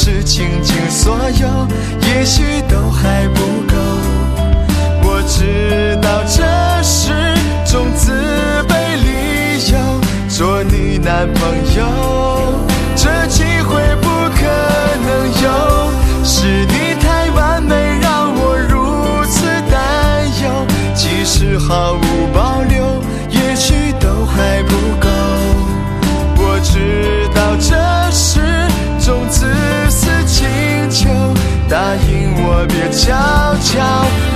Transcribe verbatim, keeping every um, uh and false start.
是倾尽所有，也许都还不够。我知道这是种自卑理由，做你男朋友，这机会不可能有。是你太完美，让我如此担忧，即使毫无保留，也许都还不够。我知道这是种自私请求，答应我别悄悄